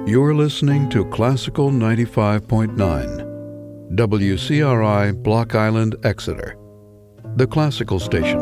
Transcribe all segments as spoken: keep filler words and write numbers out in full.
You're listening to Classical ninety-five point nine, W C R I, Block Island, Exeter, the classical station.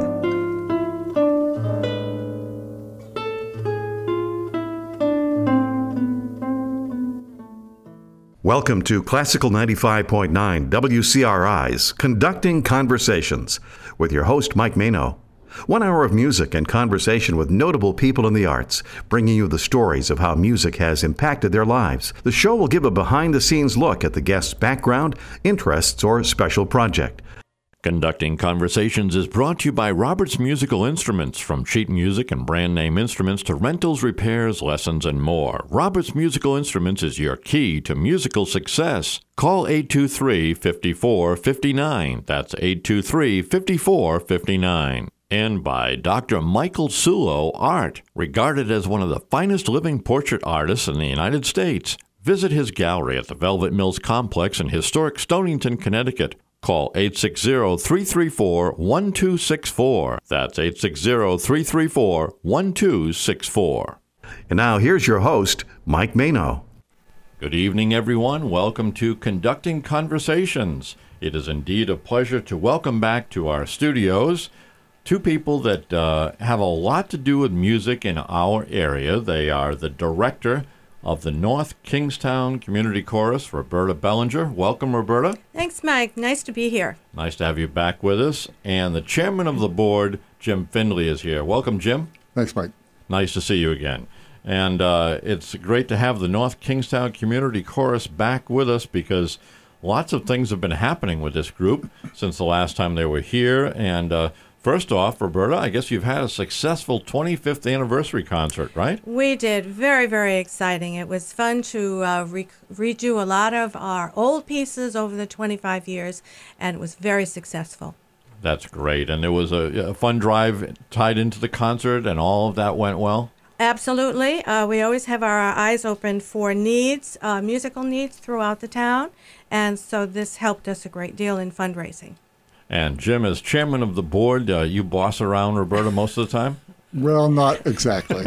Welcome to Classical ninety-five point nine, W C R I's Conducting Conversations, with your host, Mike Mano. One hour of music and conversation with notable people in the arts, bringing you the stories of how music has impacted their lives. The show will give a behind-the-scenes look at the guest's background, interests, or special project. Conducting Conversations is brought to you by Roberts Musical Instruments, from sheet music and brand name instruments to rentals, repairs, lessons, and more. Roberts Musical Instruments is your key to musical success. Call eight two three, five four five nine. That's eight two three, five four five nine. And by Doctor Michael Sulo Art, regarded as one of the finest living portrait artists in the United States. Visit his gallery at the Velvet Mills Complex in historic Stonington, Connecticut. Call eight six zero, three three four, one two six four. That's eight six zero, three three four, one two six four. And now here's your host, Mike Mano. Good evening, everyone. Welcome to Conducting Conversations. It is indeed a pleasure to welcome back to our studios two people that uh, have a lot to do with music in our area. They are the director of the North Kingstown Community Chorus, Roberta Bellinger. Welcome, Roberta. Thanks, Mike. Nice to be here. Nice to have you back with us. And the chairman of the board, Jim Findley, is here. Welcome, Jim. Thanks, Mike. Nice to see you again. And uh, it's great to have the North Kingstown Community Chorus back with us, because lots of things have been happening with this group since the last time they were here. And uh, first off, Roberta, I guess you've had a successful twenty-fifth anniversary concert, right? We did. Very, very exciting. It was fun to uh, re- redo a lot of our old pieces over the twenty-five years, and it was very successful. That's great. And there was a, a fun drive tied into the concert, and all of that went well? Absolutely. Uh, we always have our eyes open for needs, uh, musical needs throughout the town, and so this helped us a great deal in fundraising. And Jim, as chairman of the board, uh, you boss around Roberta most of the time? Well, not exactly.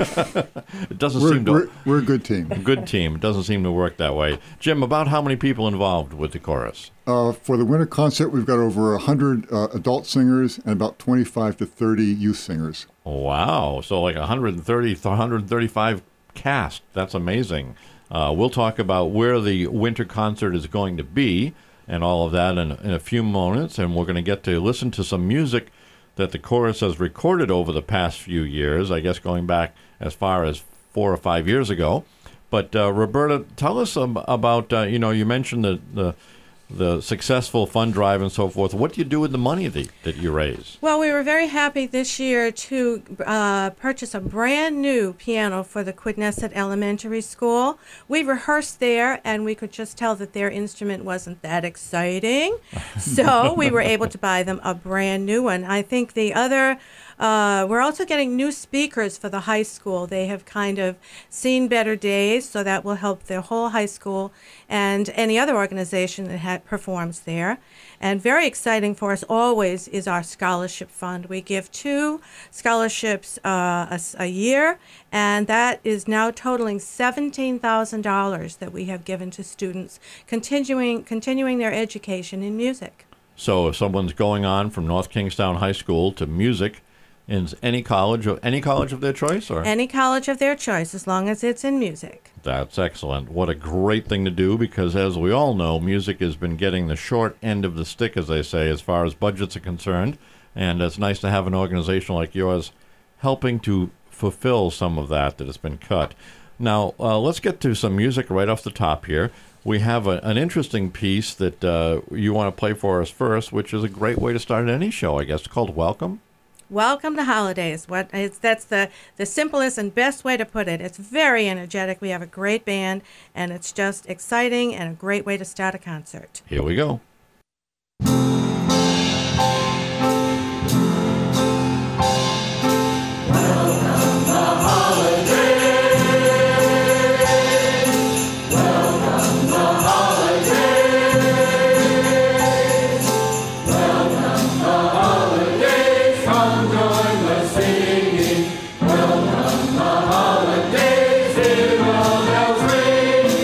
It doesn't we're, seem to. We're, we're a good team. A good team. It doesn't seem to work that way. Jim, about how many people involved with the chorus? Uh, for the winter concert, we've got over one hundred uh, adult singers and about twenty-five to thirty youth singers. Wow. So like one hundred thirty, one hundred thirty-five cast. That's amazing. Uh, we'll talk about where the winter concert is going to be and all of that in, in a few moments, and we're going to get to listen to some music that the chorus has recorded over the past few years, I guess going back as far as four or five years ago. But uh, Roberta, tell us um, about, uh, you know, you mentioned the, the the successful fund drive and so forth. What do you do with the money that, that you raise? Well, we were very happy this year to uh, purchase a brand new piano for the Quidnesset Elementary School. We rehearsed there, and we could just tell that their instrument wasn't that exciting. So we were able to buy them a brand new one. I think the other Uh, we're also getting new speakers for the high school. They have kind of seen better days, so that will help their whole high school and any other organization that ha- performs there. And very exciting for us always is our scholarship fund. We give two scholarships uh, a, a year, and that is now totaling seventeen thousand dollars that we have given to students continuing continuing their education in music. So if someone's going on from North Kingstown High School to music, in any college, of any college of their choice, or any college of their choice, as long as it's in music. That's excellent. What a great thing to do, because as we all know, music has been getting the short end of the stick, as they say, as far as budgets are concerned. And it's nice to have an organization like yours helping to fulfill some of that that has been cut. Now, uh, let's get to some music right off the top here. We have a, an interesting piece that uh, you want to play for us first, which is a great way to start any show, I guess. It's called Welcome. Welcome to holidays. What it's, that's the, the simplest and best way to put it. It's very energetic. We have a great band, and it's just exciting and a great way to start a concert. Here we go. Welcome the holidays, hear all bells ring.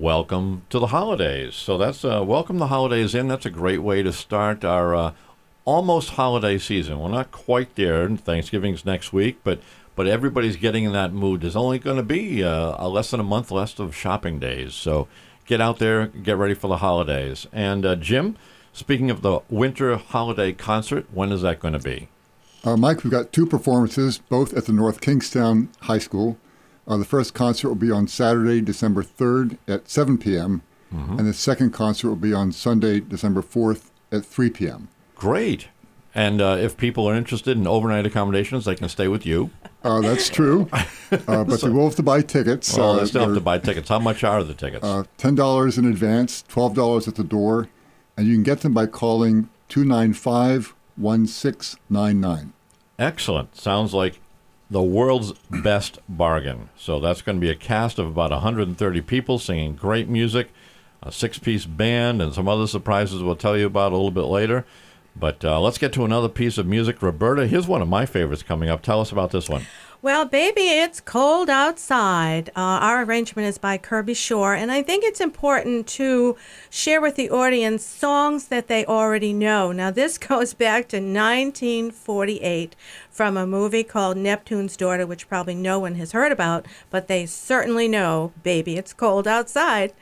welcome to the holidays. So that's uh, welcome the holidays in. That's a great way to start our uh, almost holiday season. We're not quite there. Thanksgiving's next week, but but everybody's getting in that mood. There's only going to be uh, a less than a month left of shopping days. So get out there, get ready for the holidays. And uh, Jim, speaking of the winter holiday concert, when is that going to be? Uh, Mike, we've got two performances, both at the North Kingstown High School. Uh, the first concert will be on Saturday, December third at seven p.m., mm-hmm. and the second concert will be on Sunday, December fourth at three p.m. Great. And uh, if people are interested in overnight accommodations, they can stay with you. Uh, that's true, uh, but so, they will have to buy tickets. Well, they uh, still have to buy tickets. How much are the tickets? Uh, ten dollars in advance, twelve dollars at the door, and you can get them by calling two nine five, one six nine nine. Excellent. Sounds like the world's best bargain. So that's going to be a cast of about one hundred thirty people singing great music, a six-piece band, and some other surprises we'll tell you about a little bit later. But uh, let's get to another piece of music. Roberta, here's one of my favorites coming up. Tell us about this one. Well, Baby, It's Cold Outside. Uh, our arrangement is by Kirby Shore, and I think it's important to share with the audience songs that they already know. Now, this goes back to nineteen forty-eight from a movie called Neptune's Daughter, which probably no one has heard about, but they certainly know Baby, It's Cold Outside.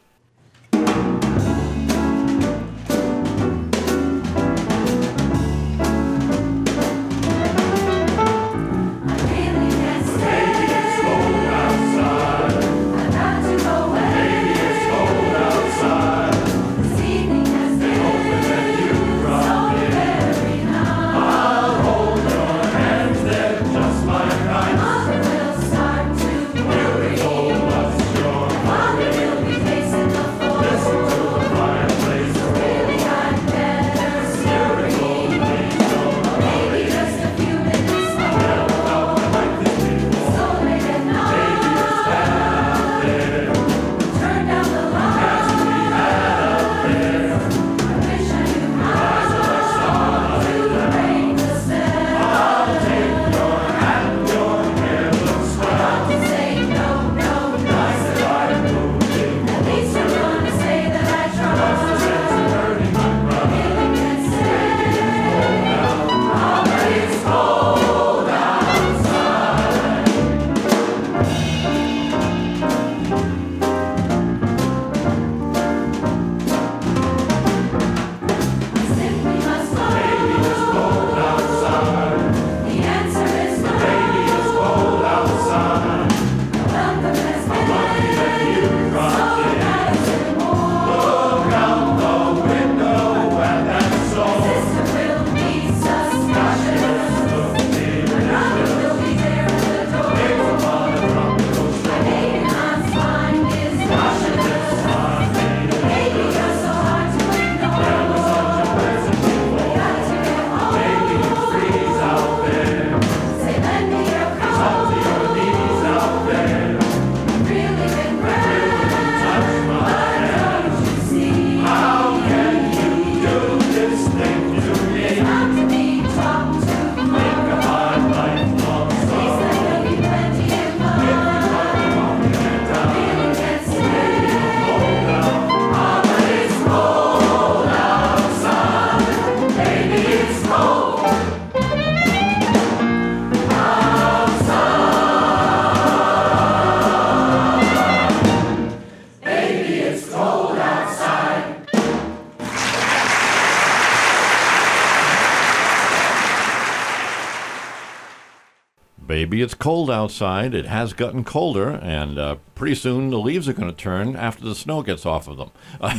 Baby, it's cold outside. It has gotten colder, and uh, pretty soon the leaves are going to turn after the snow gets off of them.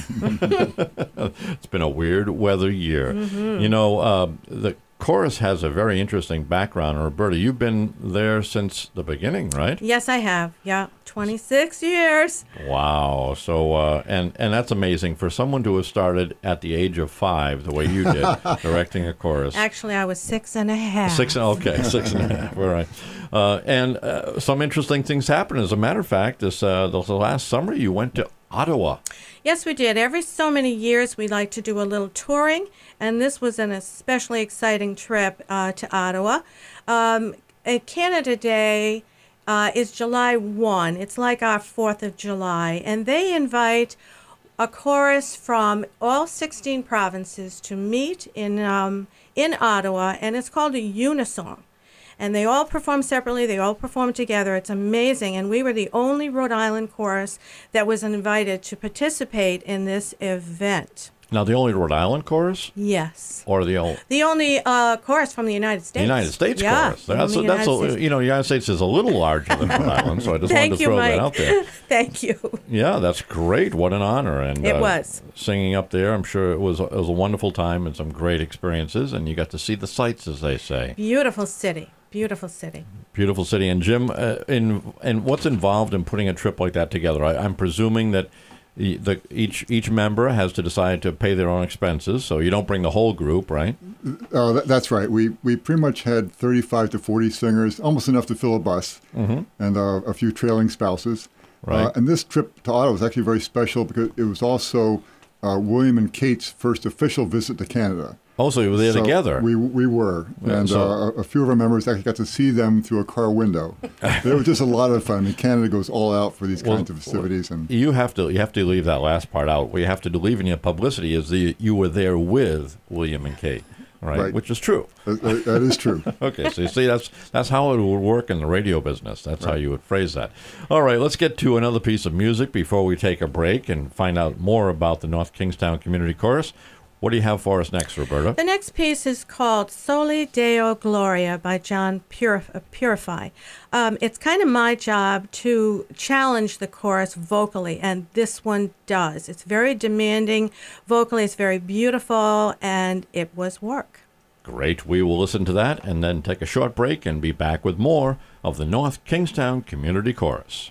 It's been a weird weather year. Mm-hmm. You know, uh, the chorus has a very interesting background. Roberta, you've been there since the beginning, right? Yes, I have. Yeah, twenty-six years. Wow. So, uh, and, and that's amazing for someone to have started at the age of five, the way you did, directing a chorus. Actually, I was six and a half. Six, okay, six and a half, all right. Uh, and uh, some interesting things happened. As a matter of fact, this uh, the last summer you went to Ottawa. Yes, we did. Every so many years, we like to do a little touring, and this was an especially exciting trip uh, to Ottawa. Um, at Canada Day, uh, is July first. It's like our fourth of July. And they invite a chorus from all sixteen provinces to meet in um, in Ottawa, and it's called a unisong. And they all perform separately, they all perform together. It's amazing. And we were the only Rhode Island chorus that was invited to participate in this event. Now, the only Rhode Island chorus? Yes. Or the old? The only uh, chorus from the United States. The United States yeah, chorus. That's, from the that's United a, States. you know, the United States is a little larger than Rhode Island, so I just Thank wanted to you, throw Mike. that out there. Thank you. Yeah, that's great. What an honor. And It uh, was. Singing up there, I'm sure it was, it was a wonderful time and some great experiences, and you got to see the sights, as they say. Beautiful city. Beautiful city. Beautiful city. And Jim, uh, in and what's involved in putting a trip like that together? I, I'm presuming that the, the each each member has to decide to pay their own expenses, so you don't bring the whole group, right? Uh, that, that's right. We we pretty much had thirty-five to forty singers, almost enough to fill a bus, mm-hmm. and uh, a few trailing spouses. Right. Uh, and this trip to Ottawa was actually very special because it was also uh, William and Kate's first official visit to Canada. Oh, so you were there So together. We we were, Yeah, and so- uh, a few of our members actually got to see them through a car window. It was just a lot of fun. I mean, Canada goes all out for these Well, kinds of festivities, and You have to you have to leave that last part out. What you have to do, leave in your publicity, is the you were there with William and Kate, right? Right. Which is true. that, that- that is true. Okay, so you see, that's that's how it would work in the radio business. That's how you would phrase that. All right, let's get to another piece of music before we take a break and find out more about the North Kingstown Community Chorus. What do you have for us next, Roberta? The next piece is called Soli Deo Gloria by John Purif- uh, Purify. Um, it's kind of my job to challenge the chorus vocally, and this one does. It's very demanding vocally, it's very beautiful, and it was work. Great. We will listen to that and then take a short break and be back with more of the North Kingstown Community Chorus.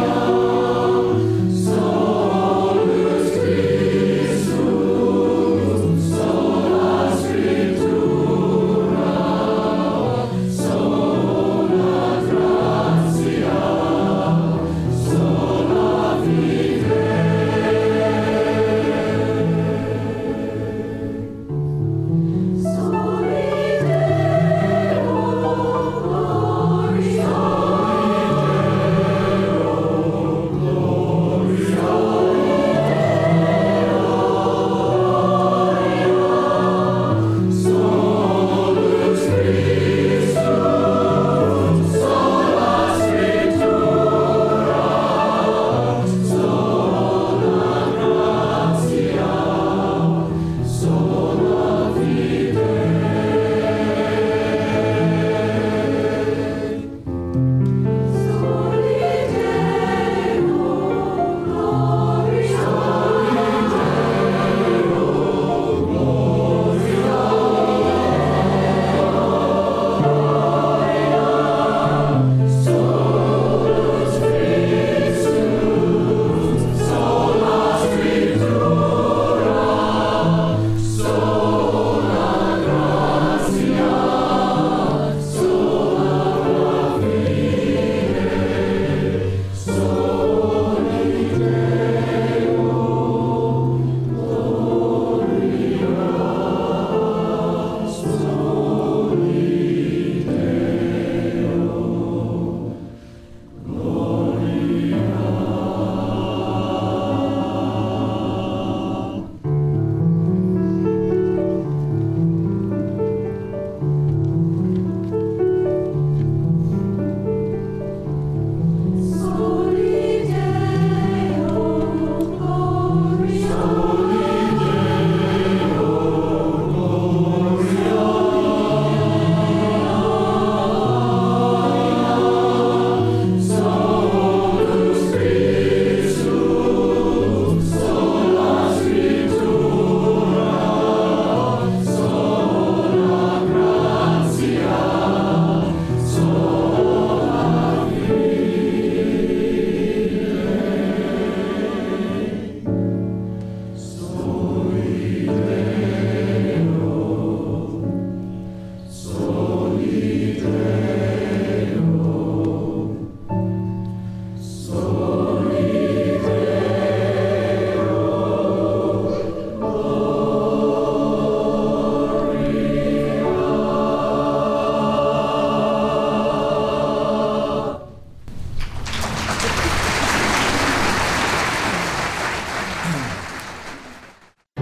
Solus Christus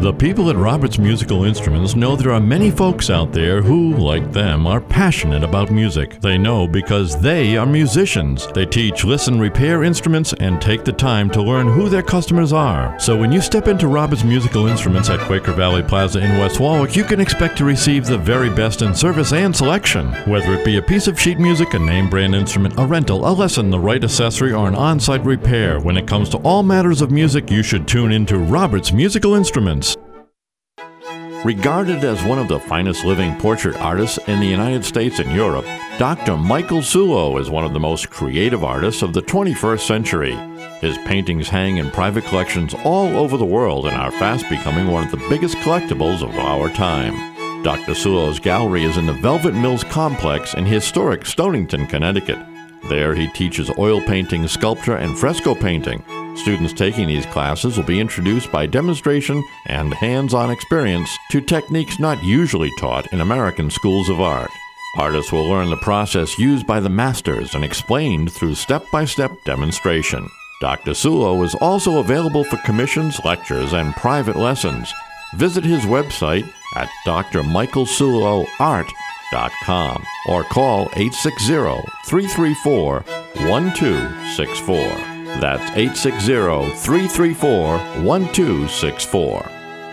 The people at Roberts Musical Instruments know there are many folks out there who, like them, are passionate about music. They know because they are musicians. They teach, listen, repair instruments, and take the time to learn who their customers are. So when you step into Roberts Musical Instruments at Quaker Valley Plaza in West Warwick, you can expect to receive the very best in service and selection. Whether it be a piece of sheet music, a name brand instrument, a rental, a lesson, the right accessory, or an on-site repair, when it comes to all matters of music, you should tune into Roberts Musical Instruments. Regarded as one of the finest living portrait artists in the United States and Europe, Doctor Michael Sulo is one of the most creative artists of the twenty-first century. His paintings hang in private collections all over the world and are fast becoming one of the biggest collectibles of our time. Doctor Sulo's gallery is in the Velvet Mills Complex in historic Stonington, Connecticut. There he teaches oil painting, sculpture, and fresco painting. Students taking these classes will be introduced by demonstration and hands-on experience to techniques not usually taught in American schools of art. Artists will learn the process used by the masters and explained through step-by-step demonstration. Doctor Sulo is also available for commissions, lectures, and private lessons. Visit his website at d r michael sulo art dot com or call eight six zero, three three four, one two six four. That's eight six zero, three three four, one two six four.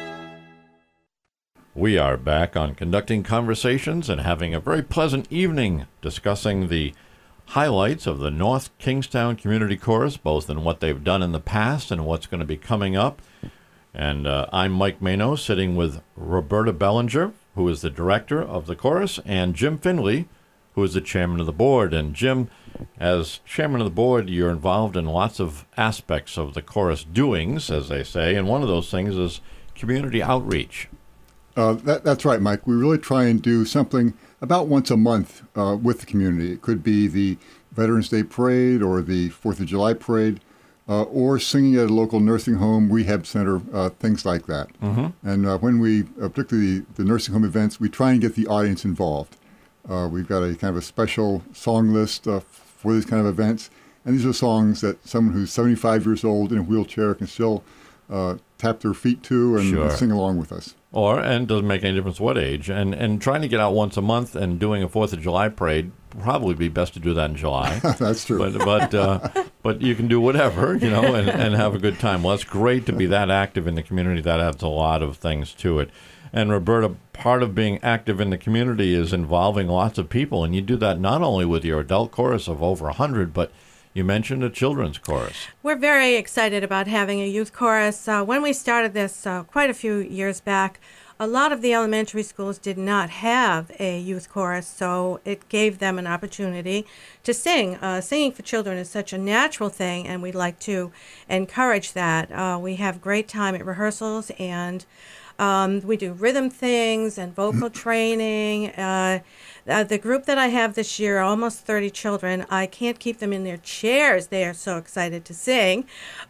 We are back on Conducting Conversations and having a very pleasant evening discussing the highlights of the North Kingstown Community Chorus, both in what they've done in the past and what's going to be coming up. And uh, I'm Mike Mano, sitting with Roberta Bellinger, who is the director of the chorus, and Jim Finley, who is the chairman of the board. And Jim, as chairman of the board, you're involved in lots of aspects of the chorus doings, as they say, and one of those things is community outreach. Uh, that, that's right, Mike. We really try and do something about once a month uh, with the community. It could be the Veterans Day Parade or the Fourth of July Parade, uh, or singing at a local nursing home, rehab center, uh, things like that. Mm-hmm. And uh, when we, uh, particularly the nursing home events, we try and get the audience involved. Uh, we've got a kind of a special song list uh, for these kind of events. And these are songs that someone who's seventy-five years old in a wheelchair can still uh, tap their feet to and, Sure. and sing along with us. Or, and it doesn't make any difference what age. And and trying to get out once a month and doing a Fourth of July parade, probably be best to do that in July. That's true. But but uh, but you can do whatever, you know, and, and have a good time. Well, it's great to be that active in the community. That adds a lot of things to it. And Roberta, part of being active in the community is involving lots of people. And you do that not only with your adult chorus of over one hundred, but you mentioned a children's chorus. We're very excited about having a youth chorus. Uh, when we started this uh, quite a few years back, a lot of the elementary schools did not have a youth chorus, so it gave them an opportunity to sing. Uh, singing for children is such a natural thing, and we'd like to encourage that. Uh, we have great time at rehearsals, and um, we do rhythm things and vocal training. Uh, Uh, the group that I have this year, almost thirty children, I can't keep them in their chairs. They are so excited to sing.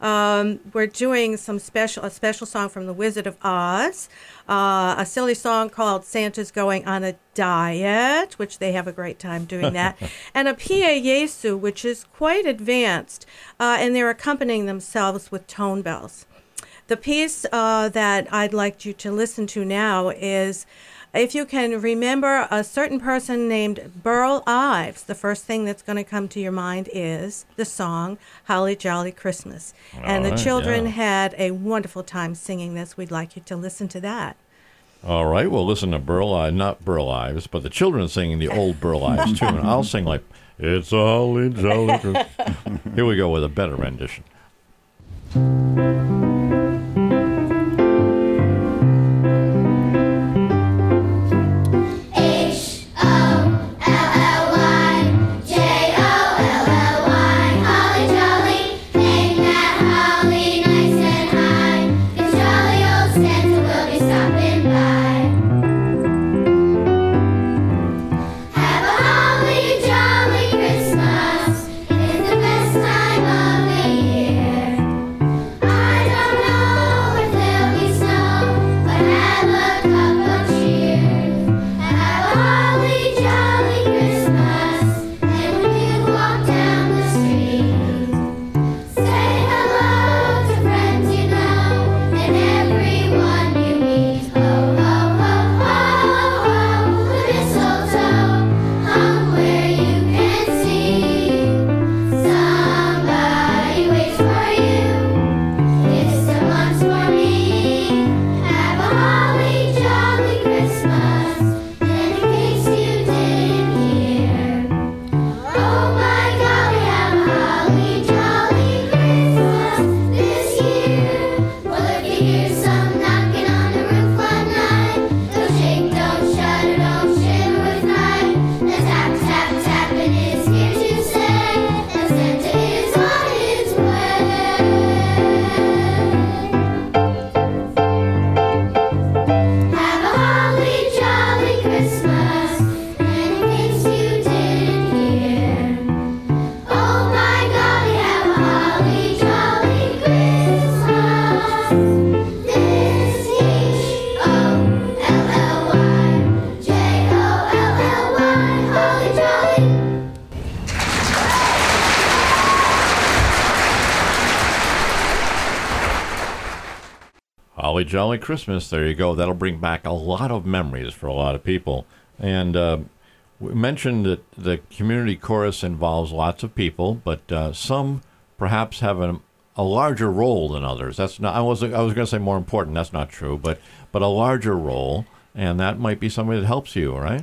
Um, we're doing some special, a special song from The Wizard of Oz, uh, a silly song called Santa's Going on a Diet, which they have a great time doing that, and a Pie Jesu, which is quite advanced, uh, and they're accompanying themselves with tone bells. The piece uh, that I'd like you to listen to now is, if you can remember a certain person named Burl Ives, the first thing that's going to come to your mind is the song Holly Jolly Christmas. All and the right, children yeah. had a wonderful time singing this. We'd like you to listen to that. All right, we'll listen to Burl Ives, not Burl Ives, but the children singing the old Burl Ives tune. I'll sing like, it's a holly jolly Christmas. Here we go with a better rendition. Christmas is the best time of the year. Holly Jolly Christmas, there you go. That'll bring back a lot of memories for a lot of people. And uh, we mentioned that the community chorus involves lots of people, but uh, some perhaps have a, a larger role than others. That's not. I was I was going to say more important. That's not true, but but a larger role, and that might be somebody that helps you, right?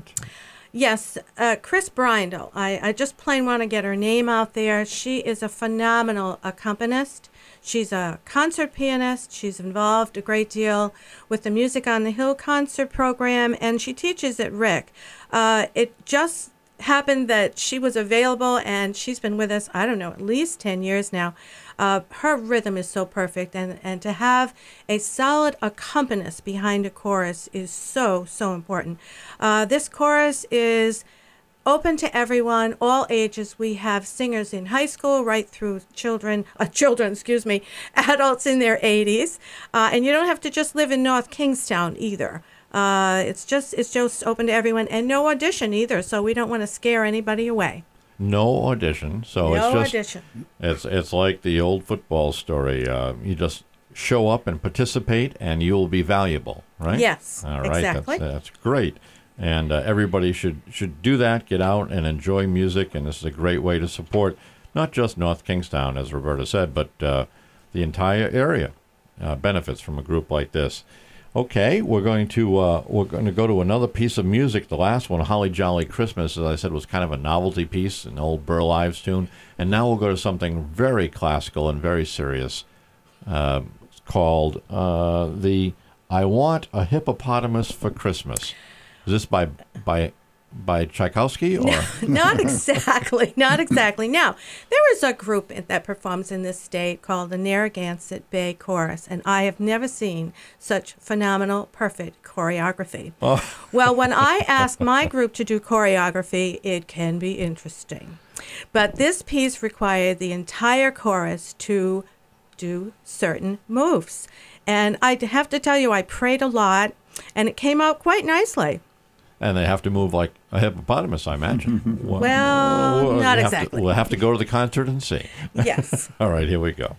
Yes, uh, Chris Brindle. I, I just plain want to get her name out there. She is a phenomenal accompanist. She's a concert pianist. She's involved a great deal with the Music on the Hill concert program, and she teaches at R I C. Uh, it just happened that she was available, and she's been with us, I don't know, at least ten years now. Uh, her rhythm is so perfect, and, and to have a solid accompanist behind a chorus is so, so important. Uh, this chorus is open to everyone, all ages. We have singers in high school right through children, uh, children, excuse me, adults in their eighties. Uh, and you don't have to just live in North Kingstown either. Uh, it's just it's just open to everyone, and no audition either, so we don't want to scare anybody away. No audition, so no it's just audition. It's it's like the old football story. Uh, you just show up and participate, and you'll be valuable, right? Yes, all right. exactly. That's, that's great, and uh, everybody should should do that. Get out and enjoy music, and this is a great way to support not just North Kingstown, as Roberta said, but uh, the entire area uh, benefits from a group like this. Okay, we're going to uh, we're going to go to another piece of music. The last one, Holly Jolly Christmas, as I said, was kind of a novelty piece, an old Burl Ives tune. And now we'll go to something very classical and very serious, uh, called uh, the "I Want a Hippopotamus for Christmas." Is this by by by Tchaikovsky or not exactly? Not exactly. Now, there is a group that performs in this state called the Narragansett Bay Chorus, and I have never seen such phenomenal, perfect choreography. Oh. Well, when I ask my group to do choreography, it can be interesting. But this piece required the entire chorus to do certain moves. And I have to tell you, I prayed a lot, and it came out quite nicely. And they have to move like a hippopotamus, I imagine. Well, well we'll not have exactly. To, we'll have to go to the concert and see. Yes. All right, here we go.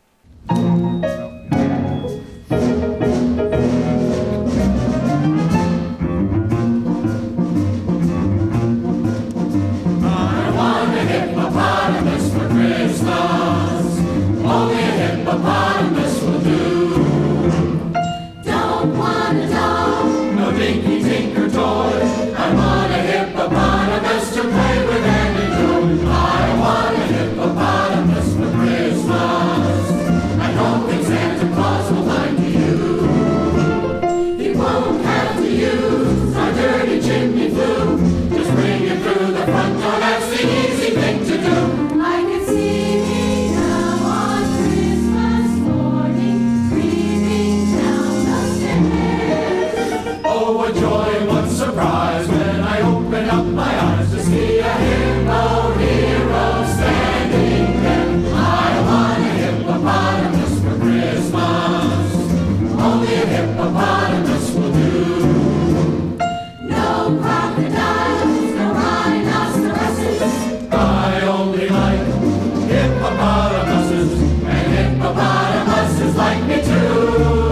I want a hippopotamus for Christmas. Only a hippopotamus will do. Don't want a dog, no dinky tinker toy. I want a hippopotamus to play with and enjoy. I want a hippopotamus for Christmas. I don't think Santa Claus will mind to you. He won't have to use our dirty chimney flue. Just bring him through the front door, that's the easy thing to do. I can see me now on Christmas morning, creeping down the stairs. Oh, what joy, what surprise, when I open up my eyes to see a hippo hero standing there. I want a hippopotamus for Christmas. Only a hippopotamus will do. No crocodiles, no rhinoceroses. I only like hippopotamuses, and hippopotamuses like me too.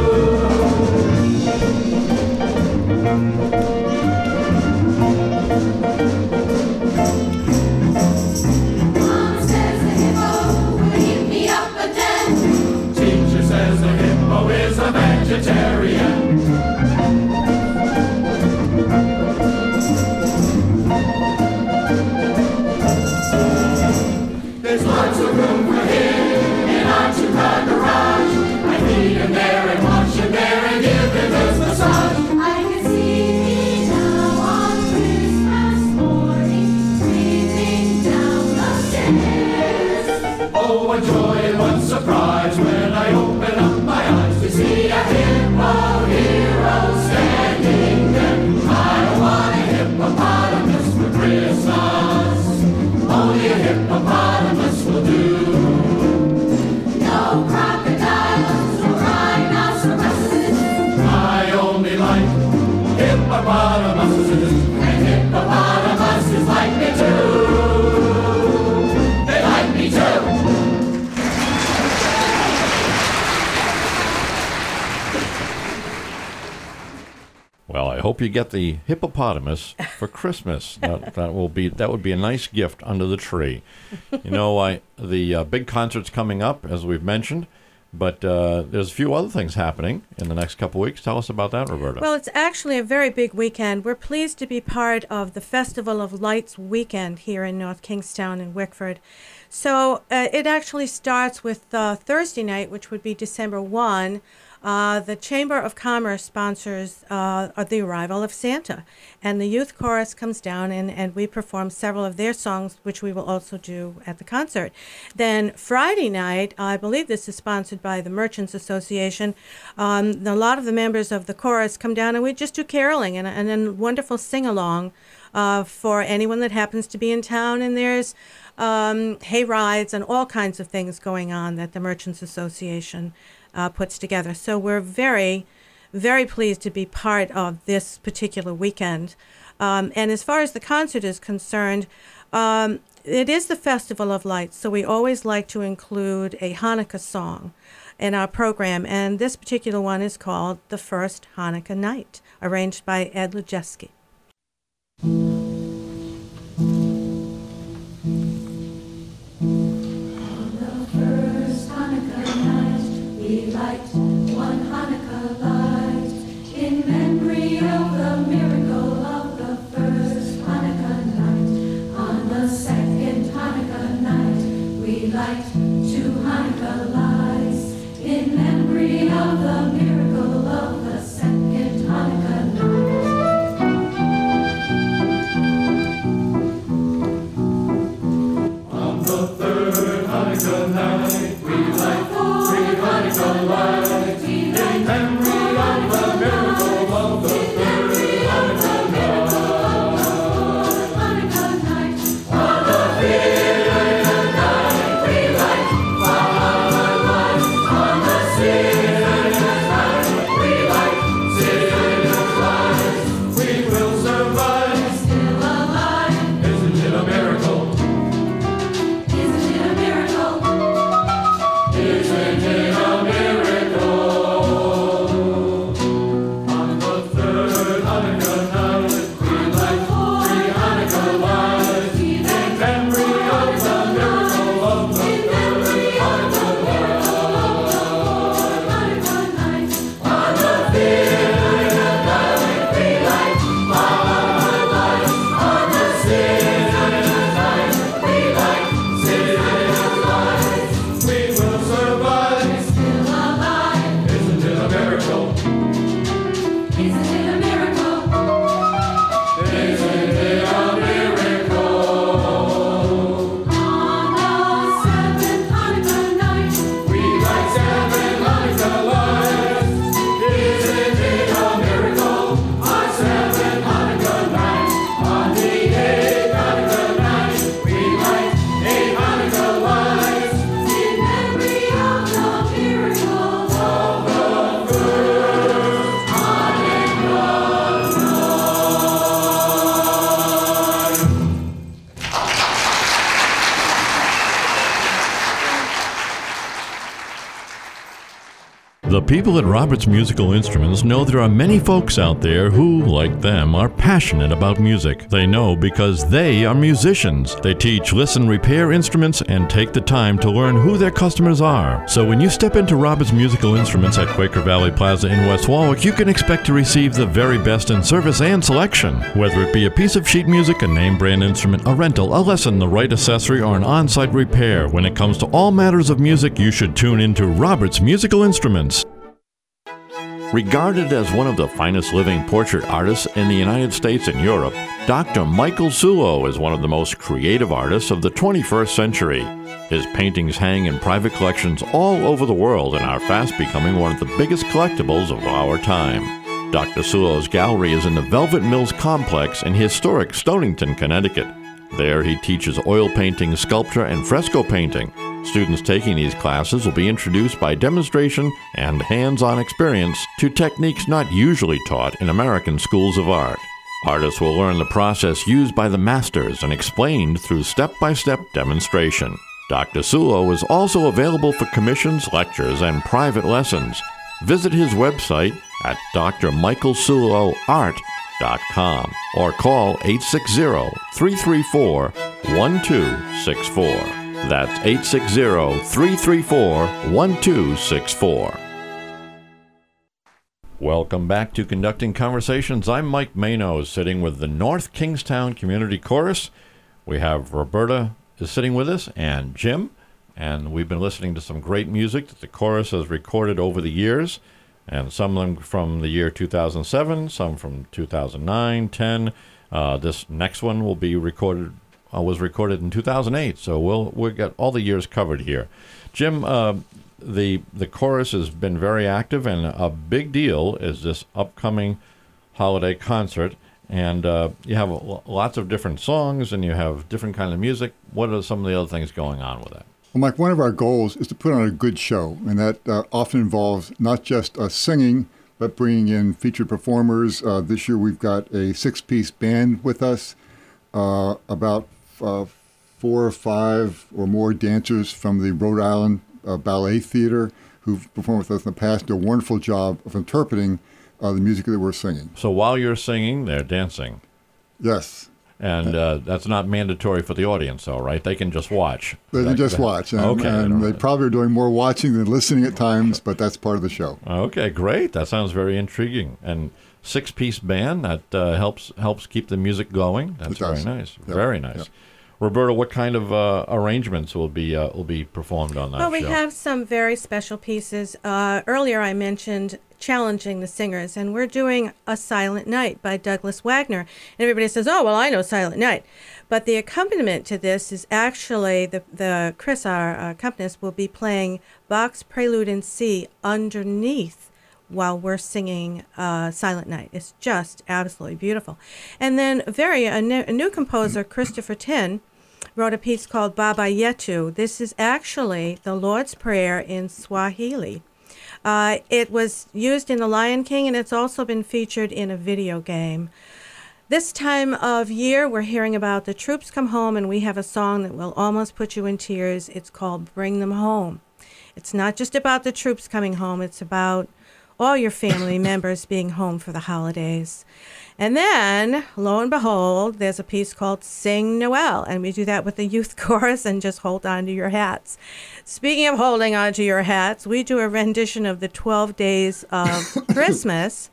Mama says the hippo will eat me up, but then teacher says the hippo is a vegetarian. There's lots of room for him in our two-car garage. I feed him there and wash him there and give him his massage. I can see me now on Christmas morning, creeping down the stairs. Oh, what joy and what surprise when I open up my eyes to see a hippo hope you get the hippopotamus for Christmas. that, that will be that would be a nice gift under the tree. You know, I the uh, big concert's coming up, as we've mentioned, but uh, there's a few other things happening in the next couple of weeks. Tell us about that, Roberta. Well, it's actually a very big weekend. We're pleased to be part of the Festival of Lights weekend here in North Kingstown and Wickford. So uh, it actually starts with uh, Thursday night, which would be December first. Uh, the Chamber of Commerce sponsors uh, the arrival of Santa, and the youth chorus comes down, and, and we perform several of their songs, which we will also do at the concert. Then Friday night, I believe this is sponsored by the Merchants Association, um, a lot of the members of the chorus come down, and we just do caroling and, and then wonderful sing-along uh, for anyone that happens to be in town, and there's um, hay rides and all kinds of things going on that the Merchants Association Uh, puts together. So we're very, very pleased to be part of this particular weekend. Um, and as far as the concert is concerned, um, it is the Festival of Lights, so we always like to include a Hanukkah song in our program. And this particular one is called The First Hanukkah Night, arranged by Ed Lujeski. Light one Hanukkah light in memory of the miracle of the first Hanukkah night. On the second Hanukkah night, we light two Hanukkah lights in memory of the miracle of the second Hanukkah night. On the third Hanukkah night, we light three Hanukkah lights in memory of the miracle of the third Hanukkah night. On the fifth Hanukkah night, we light five lights. On the sixth Hanukkah night, we light six lights. We will survive, still alive. Isn't it a miracle? Isn't it a miracle? Isn't it a miracle? On the third Hanukkah night, we light three Hanukkah lights in memory of the miracle of the third Hanukkah night. On the fifth Hanukkah night, we light five lights. On the sixth Hanukkah night, we light six lights. We will survive, still alive. Isn't it a miracle? Isn't it a miracle? Isn't it a miracle? On the seventh Hanukkah night, we light seven Hanukkah lights. Isn't it a miracle? On seventh Hanukkah night, on the eighth Hanukkah night, we light eight Hanukkah lights in memory of the miracle of the first Hanukkah night. The people at Roberts Musical Instruments know there are many folks out there who, like them, are passionate about music. They know because they are musicians. They teach, listen, repair instruments, and take the time to learn who their customers are. So when you step into Roberts Musical Instruments at Quaker Valley Plaza in West Warwick, you can expect to receive the very best in service and selection. Whether it be a piece of sheet music, a name brand instrument, a rental, a lesson, the right accessory, or an on-site repair, when it comes to all matters of music, you should tune into Roberts Musical Instruments. Regarded as one of the finest living portrait artists in the United States and Europe, Doctor Michael Sulo is one of the most creative artists of the twenty-first century. His paintings hang in private collections all over the world and are fast becoming one of the biggest collectibles of our time. Doctor Sulo's gallery is in the Velvet Mills Complex in historic Stonington, Connecticut. There he teaches oil painting, sculpture, and fresco painting. Students taking these classes will be introduced by demonstration and hands-on experience to techniques not usually taught in American schools of art. Artists will learn the process used by the masters and explained through step-by-step demonstration. Doctor Sulo is also available for commissions, lectures, and private lessons. Visit his website at d r michael sulo art dot com or call eight six zero, three three four, one two six four. That's eight six zero, three three four, one two six four. Welcome back to Conducting Conversations. I'm Mike Mano, sitting with the North Kingstown Community Chorus. We have Roberta is sitting with us and Jim, and we've been listening to some great music that the chorus has recorded over the years, and some of them from the year two thousand seven, some from two thousand nine, ten. Uh, this next one will be recorded, uh, was recorded in two thousand eight, so we'll we'll get all the years covered here. Jim, uh, the the chorus has been very active, and a big deal is this upcoming holiday concert. And uh, you have lots of different songs, and you have different kind of music. What are some of the other things going on with that? Well, Mike, one of our goals is to put on a good show, and that uh, often involves not just uh, singing, but bringing in featured performers. Uh, this year we've got a six-piece band with us, uh, about uh, four or five or more dancers from the Rhode Island uh, Ballet Theater who've performed with us in the past, do a wonderful job of interpreting uh, the music that we're singing. So while you're singing, they're dancing. Yes. And uh, that's not mandatory for the audience, though, right? They can just watch. They can just watch. And, okay. and they probably are doing more watching than listening at times, but that's part of the show. Okay, great. That sounds very intriguing. And six-piece band, that uh, helps helps keep the music going. That's very nice. Yep. Very nice. Yep. Roberta, what kind of uh, arrangements will be uh, will be performed on that well, we show? have some very special pieces. Uh, earlier I mentioned Challenging the Singers, and we're doing A Silent Night by Douglas Wagner. And everybody says, oh, well, I know Silent Night. But the accompaniment to this is actually, the, the Chris, our uh, accompanist, will be playing Bach's Prelude in C underneath while we're singing uh, Silent Night. It's just absolutely beautiful. And then very a new, a new composer, Christopher Tin, wrote a piece called Baba Yetu. This is actually the Lord's Prayer in Swahili. Uh, it was used in The Lion King, and it's also been featured in a video game. This time of year, we're hearing about the troops come home, and we have a song that will almost put you in tears. It's called Bring Them Home. It's not just about the troops coming home. It's about all your family members being home for the holidays. And then, lo and behold, there's a piece called Sing Noel, and we do that with the youth chorus, and just hold on to your hats. Speaking of holding on to your hats, we do a rendition of the twelve Days of Christmas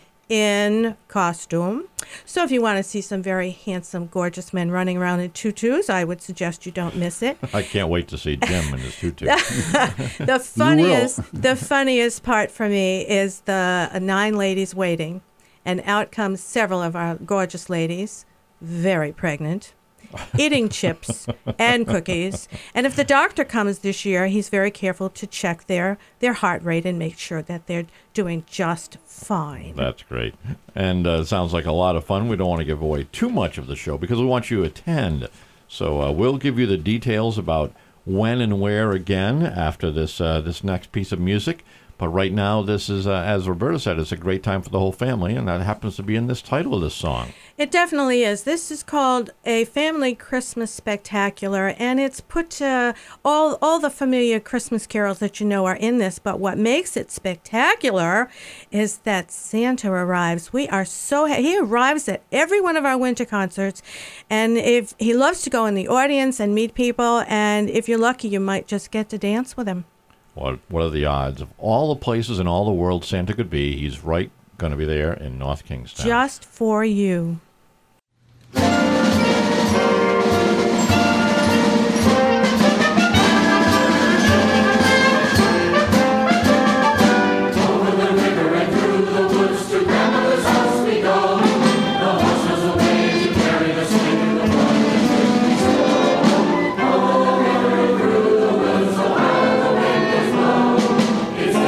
in costume. So if you want to see some very handsome, gorgeous men running around in tutus, I would suggest you don't miss it. I can't wait to see Jim in his tutu. the funniest, the funniest part for me is the uh, nine ladies waiting. And out comes several of our gorgeous ladies, very pregnant, eating chips and cookies. And if the doctor comes this year, he's very careful to check their, their heart rate and make sure that they're doing just fine. That's great. And uh, it sounds like a lot of fun. We don't want to give away too much of the show because we want you to attend. So uh, we'll give you the details about when and where again after this uh, this next piece of music. But right now, this is, uh, as Roberta said, it's a great time for the whole family, and that happens to be in this title of this song. It definitely is. This is called A Family Christmas Spectacular, and it's put to all all the familiar Christmas carols that you know are in this, but what makes it spectacular is that Santa arrives. We are so ha- he arrives at every one of our winter concerts, and if he loves to go in the audience and meet people, and if you're lucky, you might just get to dance with him. What what are the odds? Of all the places in all the world Santa could be, he's right going to be there in North Kingstown. Just for you.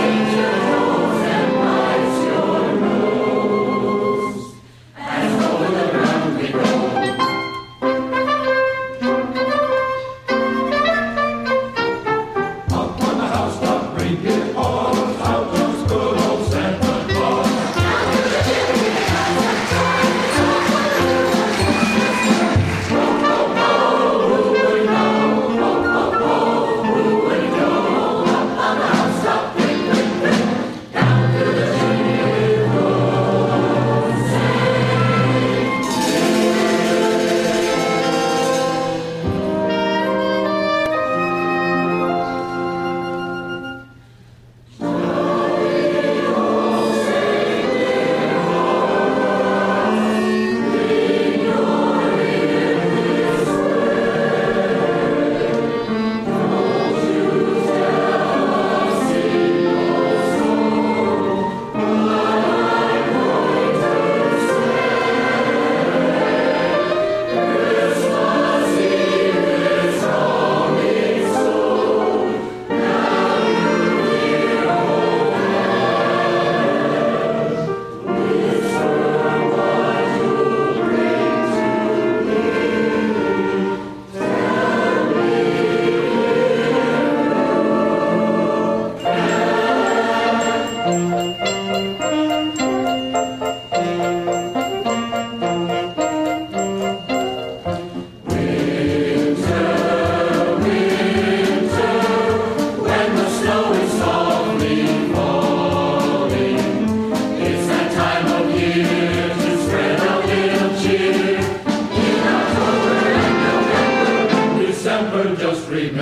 Over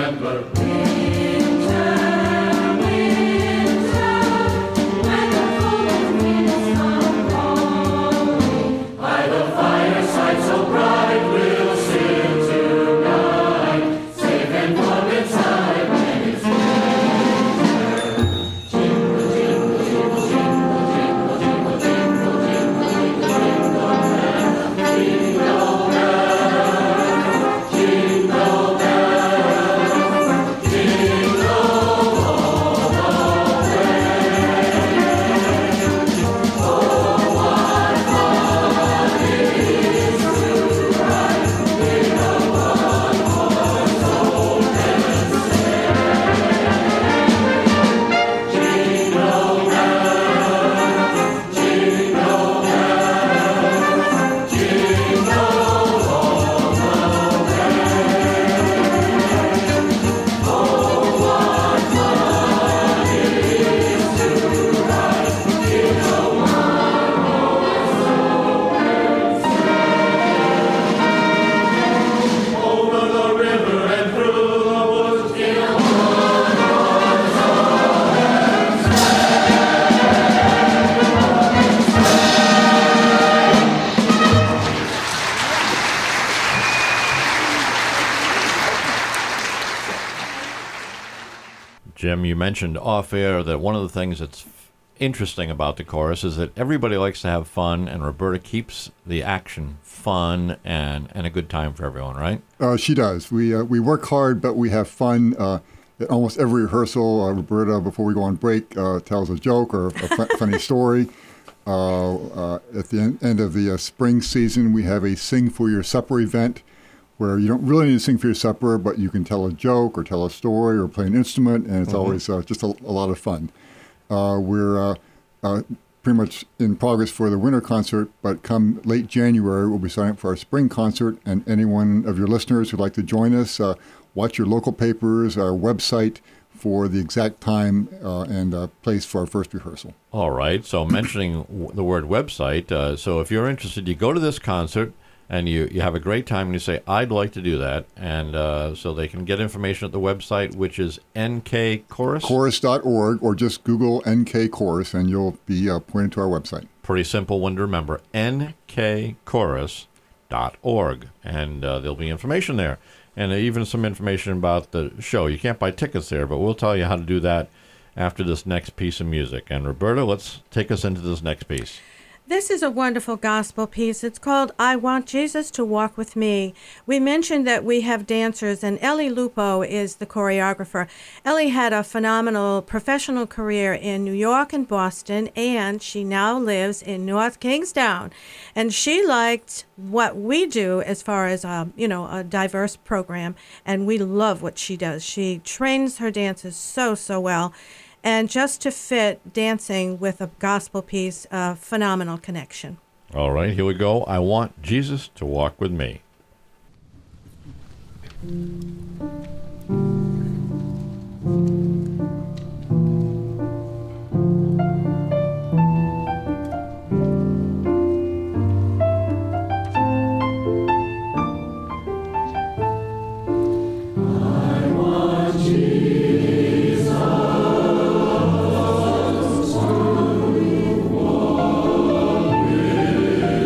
remember. Winter, winter, when the golden winds come calling, by the fireside so bright we'll sit tonight, safe and warm inside when it's winter. Jingle, jingle, jingle, jingle, jingle, jingle, jingle, jingle, jingle, jingle bell, jingle bell, jingle bell, jingle all the way. Oh, what fun it is to ride in a one-horse open sleigh. Jingle bell, jingle bell, jingle all the way. Oh, what fun it is to ride in a one-horse open sleigh. Over the river and through the woods in a one-horse open Jim, you mentioned off air that one of the things that's interesting about the chorus is that everybody likes to have fun, and Roberta keeps the action fun and, and a good time for everyone, right? Uh, she does. We uh, we work hard, but we have fun. Uh, at almost every rehearsal, uh, Roberta, before we go on break, uh, tells a joke or a fu- funny story. Uh, uh, at the en- end of the uh, spring season, we have a Sing for Your Supper event where you don't really need to sing for your supper, but you can tell a joke or tell a story or play an instrument, and it's always uh, just a, a lot of fun. Uh, we're uh, uh, pretty much in progress for the winter concert, but come late January, we'll be signing up for our spring concert, and anyone of your listeners who'd like to join us, uh, watch your local papers, our website for the exact time uh, and uh, place for our first rehearsal. All right. So mentioning w- the word website, uh, so if you're interested, you go to this concert and you, you have a great time and you say, I'd like to do that. And uh, so they can get information at the website, which is N K Chorus. Chorus dot org, or just Google N K Chorus, and you'll be uh, pointed to our website. Pretty simple one to remember, N K chorus dot org. And uh, there'll be information there. And even some information about the show. You can't buy tickets there, but we'll tell you how to do that after this next piece of music. And Roberta, let's take us into this next piece. This is a wonderful gospel piece. It's called I Want Jesus to Walk With Me. We mentioned that we have dancers, and Ellie Lupo is the choreographer. Ellie had a phenomenal professional career in New York and Boston, and she now lives in North Kingstown. And she liked what we do as far as, um, you know, a diverse program, and we love what she does. She trains her dancers so, so well. And just to fit dancing with a gospel piece, a phenomenal connection. All right, here we go. I Want Jesus to Walk With Me.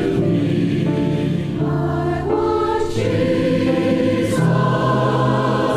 I want Jesus.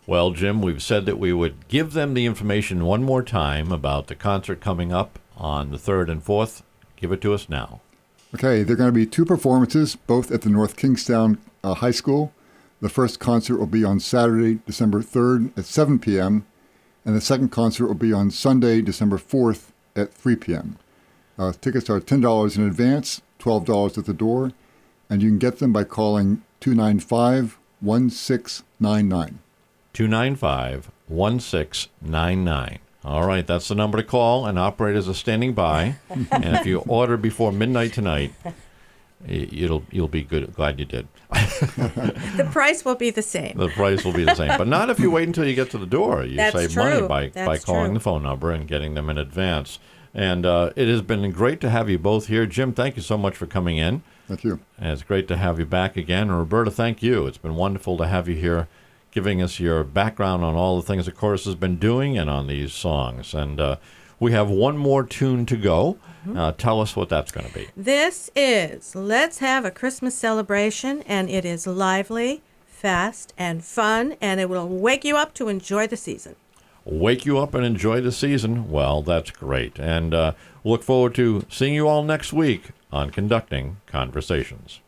Well, Jim, we've said that we would give them the information one more time about the concert coming up on the third and fourth. Give it to us now. Okay, there are going to be two performances, both at the North Kingstown uh, High School. The first concert will be on Saturday, December third at seven p.m., and the second concert will be on Sunday, December fourth at three p.m. Uh, tickets are ten dollars in advance, twelve dollars at the door, and you can get them by calling two nine five, one six nine nine. two nine five, one six nine nine. All right, that's the number to call, and operators are standing by. And if you order before midnight tonight, it'll you'll be good. Glad you did. The price will be the same. The price will be the same, but not if you wait until you get to the door. You That's save true. money by, That's by calling true. the phone number and getting them in advance. And uh, it has been great to have you both here. Jim, thank you so much for coming in. Thank you. And it's great to have you back again. And Roberta, thank you. It's been wonderful to have you here, giving us your background on all the things the chorus has been doing and on these songs. And uh, we have one more tune to go. Uh, tell us what that's going to be. This is Let's Have a Christmas Celebration, and it is lively, fast, and fun, and it will wake you up to enjoy the season. Wake you up and enjoy the season. Well, that's great. And uh, look forward to seeing you all next week on Conducting Conversations.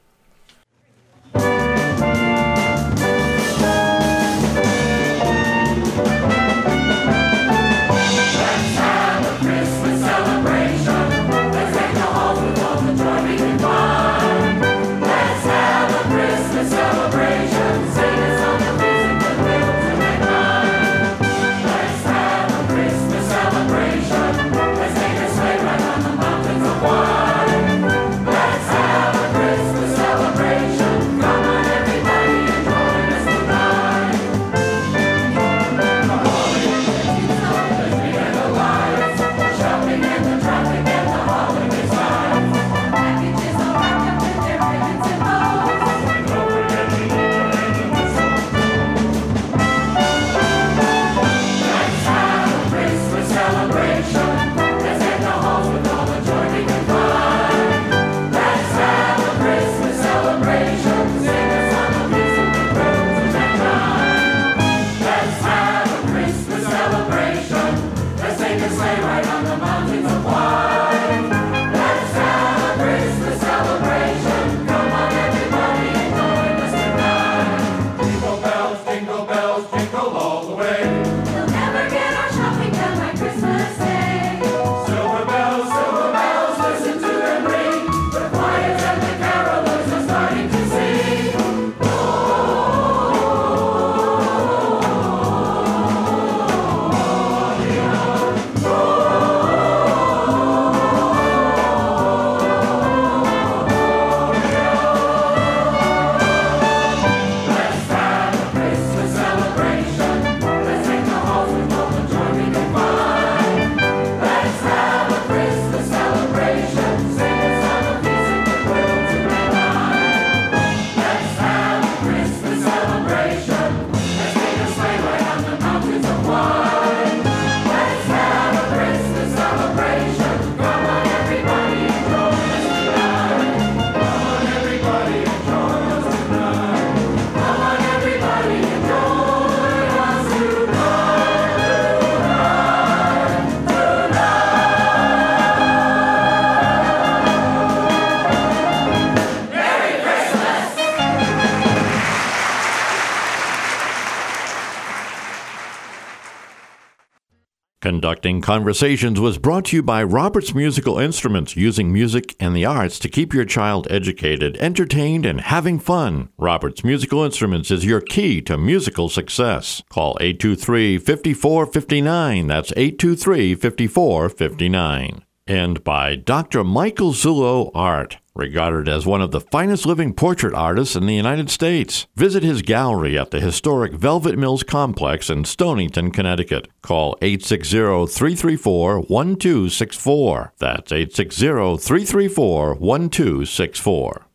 Conducting Conversations was brought to you by Roberts Musical Instruments, using music and the arts to keep your child educated, entertained, and having fun. Roberts Musical Instruments is your key to musical success. Call eight two three, five four five nine. That's eight two three, five four five nine. And by Doctor Michael Zullo Art, regarded as one of the finest living portrait artists in the United States. Visit his gallery at the historic Velvet Mills Complex in Stonington, Connecticut. Call eight six zero, three three four, one two six four. That's eight six zero, three three four, one two six four.